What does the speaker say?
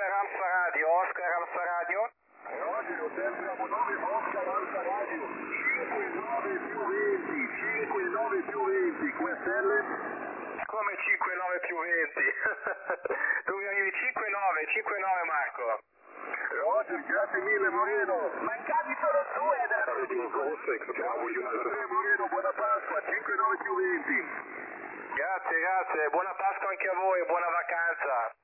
Alfa Radio, Oscar Alfa Radio. Roger, Hotel Bravo 9, Oscar Alfa Radio, 59 più 20, 59 più 20, QSL? Come 59 più 20? Tu mi arrivi 59, 59 Marco. Roger, grazie mille Moreno. Mancavi solo due adesso. Grazie Moreno, buona Pasqua, 59 più 20. Grazie, buona Pasqua anche a voi, buona vacanza.